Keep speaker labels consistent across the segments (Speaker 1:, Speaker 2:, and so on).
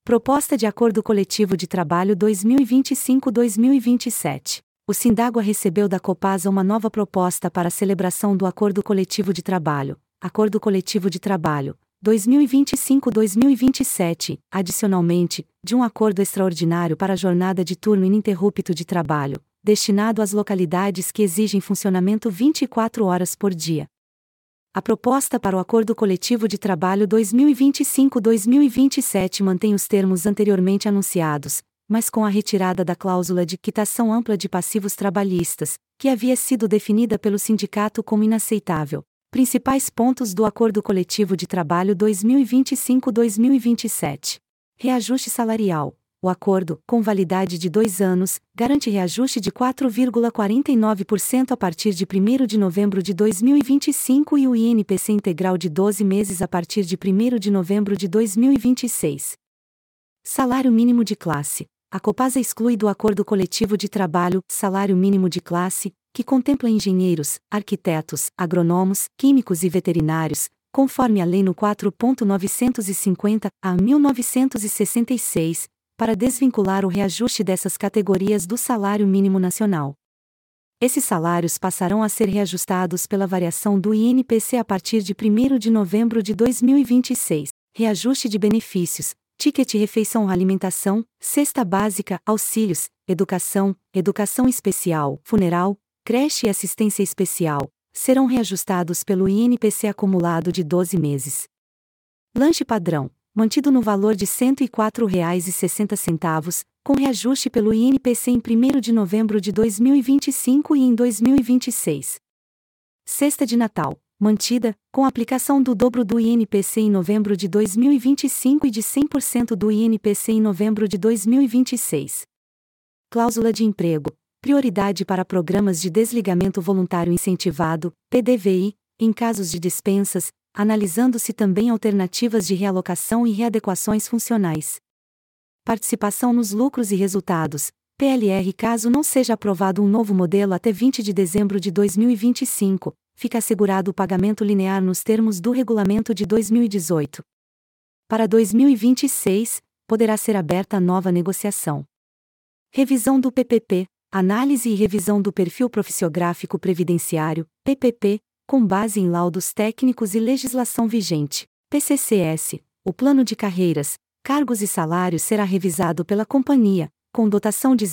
Speaker 1: Proposta de Acordo Coletivo de Trabalho 2025-2027. O Sindágua recebeu da Copasa uma nova proposta para a celebração do Acordo Coletivo de Trabalho, Acordo Coletivo de Trabalho, 2025-2027, adicionalmente, de um acordo extraordinário para a jornada de turno ininterrupto de trabalho, destinado às localidades que exigem funcionamento 24 horas por dia. A proposta para o Acordo Coletivo de Trabalho 2025-2027 mantém os termos anteriormente anunciados, mas com a retirada da cláusula de quitação ampla de passivos trabalhistas, que havia sido definida pelo sindicato como inaceitável. Principais pontos do Acordo Coletivo de Trabalho 2025-2027. Reajuste salarial. O acordo, com validade de 2 anos, garante reajuste de 4,49% a partir de 1º de novembro de 2025 e o INPC integral de 12 meses a partir de 1º de novembro de 2026. Salário mínimo de classe. A Copasa exclui do Acordo Coletivo de Trabalho salário mínimo de classe, que contempla engenheiros, arquitetos, agrônomos, químicos e veterinários, conforme a Lei no 4.950 a 1966, para desvincular o reajuste dessas categorias do salário mínimo nacional. Esses salários passarão a ser reajustados pela variação do INPC a partir de 1º de novembro de 2026. Reajuste de benefícios, ticket refeição alimentação, cesta básica, auxílios, educação, educação especial, funeral, creche e assistência especial, serão reajustados pelo INPC acumulado de 12 meses. Lanche padrão, mantido no valor de R$ 104,60, com reajuste pelo INPC em 1º de novembro de 2025 e em 2026. Cesta de Natal, mantida, com aplicação do dobro do INPC em novembro de 2025 e de 100% do INPC em novembro de 2026. Cláusula de emprego, prioridade para programas de desligamento voluntário incentivado, PDVI, em casos de dispensas, analisando-se também alternativas de realocação e readequações funcionais. Participação nos lucros e resultados, PLR. Caso não seja aprovado um novo modelo até 20 de dezembro de 2025, fica assegurado o pagamento linear nos termos do regulamento de 2018. Para 2026, poderá ser aberta nova negociação. Revisão do PPP, análise e revisão do perfil profissiográfico previdenciário, PPP, com base em laudos técnicos e legislação vigente, PCCS, o plano de carreiras, cargos e salários será revisado pela companhia, com dotação de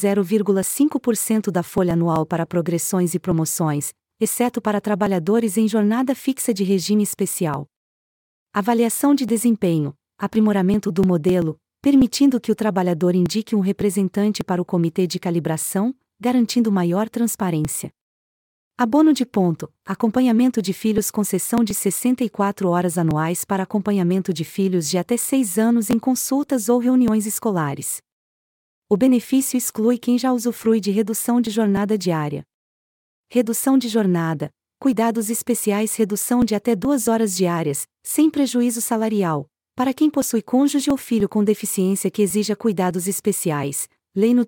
Speaker 1: 0,5% da folha anual para progressões e promoções, exceto para trabalhadores em jornada fixa de regime especial. Avaliação de desempenho, aprimoramento do modelo, permitindo que o trabalhador indique um representante para o comitê de calibração, garantindo maior transparência. Abono de ponto, acompanhamento de filhos concessão de 64 horas anuais para acompanhamento de filhos de até 6 anos em consultas ou reuniões escolares. O benefício exclui quem já usufrui de redução de jornada diária. Redução de jornada, cuidados especiais redução de até 2 horas diárias, sem prejuízo salarial, para quem possui cônjuge ou filho com deficiência que exija cuidados especiais, Lei no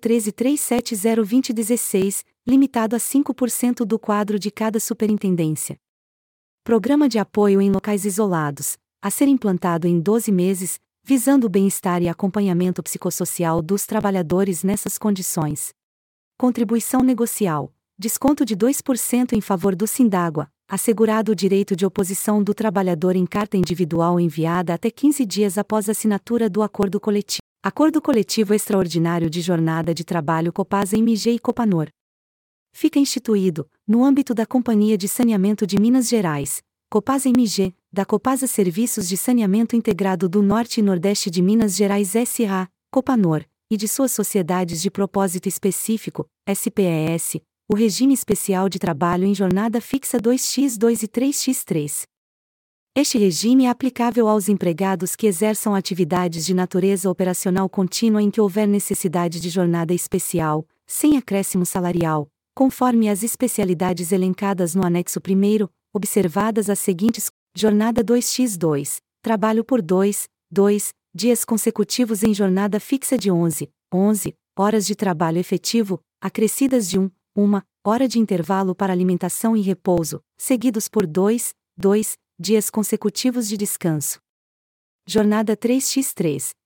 Speaker 1: 13.370/2016, limitado a 5% do quadro de cada superintendência. Programa de apoio em locais isolados, a ser implantado em 12 meses, visando o bem-estar e acompanhamento psicossocial dos trabalhadores nessas condições. Contribuição negocial, desconto de 2% em favor do Sindágua, assegurado o direito de oposição do trabalhador em carta individual enviada até 15 dias após a assinatura do acordo coletivo. Acordo Coletivo Extraordinário de Jornada de Trabalho Copasa MG e Copanor. Fica instituído, no âmbito da Companhia de Saneamento de Minas Gerais, Copasa MG, da Copasa Serviços de Saneamento Integrado do Norte e Nordeste de Minas Gerais S.A., Copanor, e de suas sociedades de propósito específico, SPES, o regime especial de trabalho em jornada fixa 2x2 e 3x3. Este regime é aplicável aos empregados que exerçam atividades de natureza operacional contínua em que houver necessidade de jornada especial, sem acréscimo salarial, conforme as especialidades elencadas no anexo 1º, observadas as seguintes: jornada 2x2, trabalho por 2 dias consecutivos em jornada fixa de 11 horas de trabalho efetivo, acrescidas de 1 hora de intervalo para alimentação e repouso, seguidos por 2 dias consecutivos de descanso. Jornada 3x3,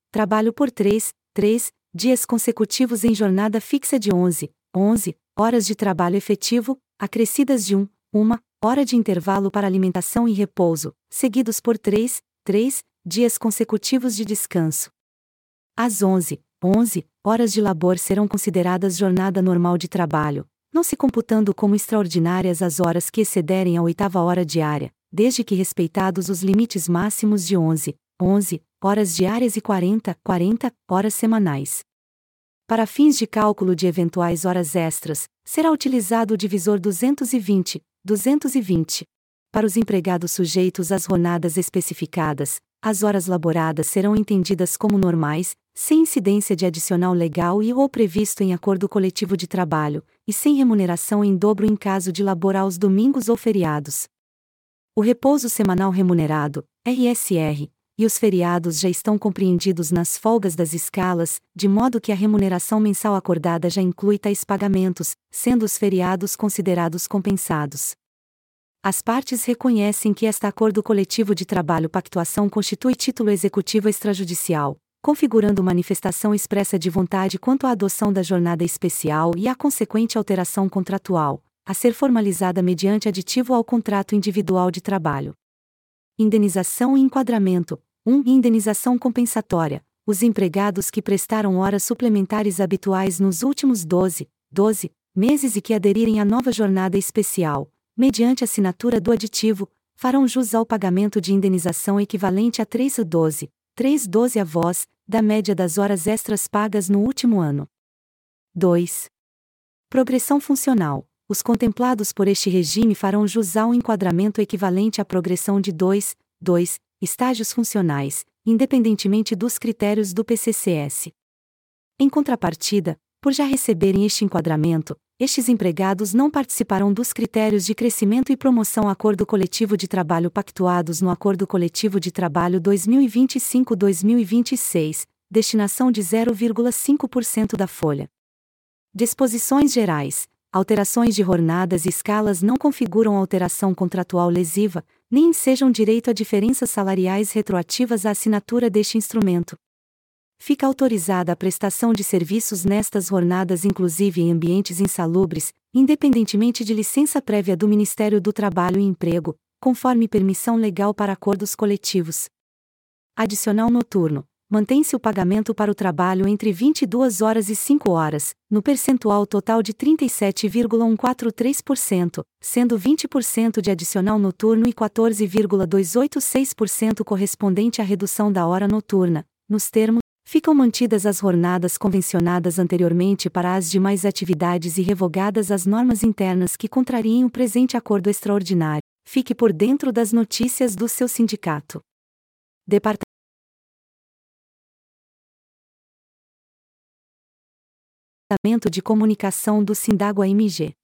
Speaker 1: trabalho por 3 dias consecutivos em jornada fixa de 11 horas de trabalho efetivo, acrescidas de 1 hora de intervalo para alimentação e repouso, seguidos por 3 dias consecutivos de descanso. As 11 horas de labor serão consideradas jornada normal de trabalho, não se computando como extraordinárias as horas que excederem a 8ª hora diária, desde que respeitados os limites máximos de 11 horas diárias e 40 horas semanais. Para fins de cálculo de eventuais horas extras, será utilizado o divisor 220. Para os empregados sujeitos às jornadas especificadas, as horas laboradas serão entendidas como normais, sem incidência de adicional legal e ou previsto em acordo coletivo de trabalho, e sem remuneração em dobro em caso de labor aos domingos ou feriados. O repouso semanal remunerado, RSR, e os feriados já estão compreendidos nas folgas das escalas, de modo que a remuneração mensal acordada já inclui tais pagamentos, sendo os feriados considerados compensados. As partes reconhecem que este acordo coletivo de trabalho-pactuação constitui título executivo extrajudicial, configurando manifestação expressa de vontade quanto à adoção da jornada especial e à consequente alteração contratual, a ser formalizada mediante aditivo ao contrato individual de trabalho. Indenização e enquadramento. 1. Indenização compensatória. Os empregados que prestaram horas suplementares habituais nos últimos 12 meses e que aderirem à nova jornada especial, mediante assinatura do aditivo, farão jus ao pagamento de indenização equivalente a 3,12 avós, da média das horas extras pagas no último ano. 2. Progressão funcional. Os contemplados por este regime farão jus ao enquadramento equivalente à progressão de 2 estágios funcionais, independentemente dos critérios do PCCS. Em contrapartida, por já receberem este enquadramento, estes empregados não participarão dos critérios de crescimento e promoção acordo coletivo de trabalho pactuados no Acordo Coletivo de Trabalho 2025-2026, destinação de 0,5% da folha. Disposições gerais. Alterações de jornadas e escalas não configuram alteração contratual lesiva, nem ensejam direito a diferenças salariais retroativas à assinatura deste instrumento. Fica autorizada a prestação de serviços nestas jornadas inclusive em ambientes insalubres, independentemente de licença prévia do Ministério do Trabalho e Emprego, conforme permissão legal para acordos coletivos. Adicional noturno. Mantém-se o pagamento para o trabalho entre 22 horas e 5 horas, no percentual total de 37,143%, sendo 20% de adicional noturno e 14,286% correspondente à redução da hora noturna. Nos termos, ficam mantidas as jornadas convencionadas anteriormente para as demais atividades e revogadas as normas internas que contrariem o presente acordo extraordinário. Fique por dentro das notícias do seu sindicato. Departamento de Comunicação do Sindago AMG.